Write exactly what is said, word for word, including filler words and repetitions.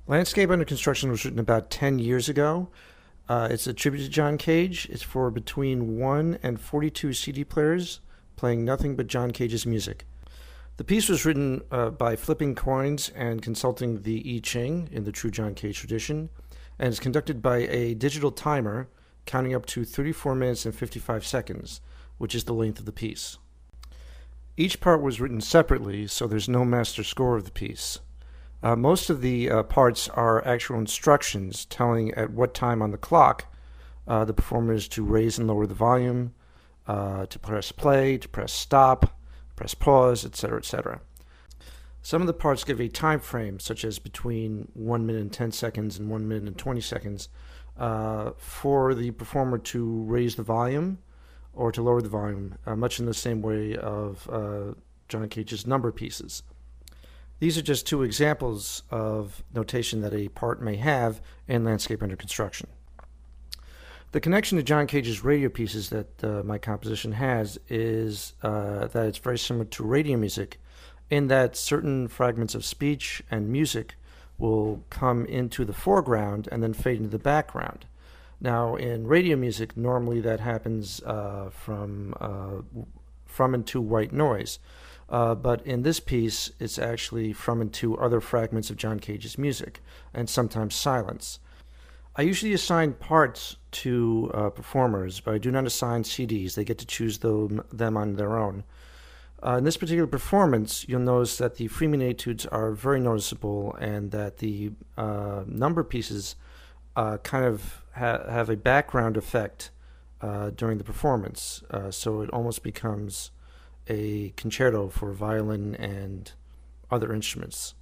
Landscape Under Construction was written about ten years ago. Uh, it's a tribute to John Cage. It's for between one and forty-two C D players playing nothing but John Cage's music. The piece was written uh, by flipping coins and consulting the I Ching in the true John Cage tradition, and is conducted by a digital timer counting up to thirty-four minutes and fifty-five seconds, which is the length of the piece. Each part was written separately, so there's no master score of the piece. Uh, most of the uh, parts are actual instructions telling at what time on the clock uh, the performer is to raise and lower the volume, uh, to press play, to press stop, press pause, et cetera, et cetera. Some of the parts give a time frame, such as between one minute and ten seconds and one minute and twenty seconds, uh, for the performer to raise the volume or to lower the volume, uh, much in the same way of uh, John Cage's number pieces. These are just two examples of notation that a part may have in Landscape Under Construction. The connection to John Cage's radio pieces that uh, my composition has is uh, that it's very similar to radio music in that certain fragments of speech and music will come into the foreground and then fade into the background. Now, in radio music, normally that happens uh, from, uh, from and to white noise. Uh, but in this piece, it's actually from and to other fragments of John Cage's music, and sometimes silence. I usually assign parts to uh, performers, but I do not assign C Ds. They get to choose them, them on their own. Uh, in this particular performance, you'll notice that the Freemium etudes are very noticeable and that the uh, number pieces uh, kind of ha- have a background effect uh, during the performance, uh, so it almost becomes a concerto for violin and other instruments.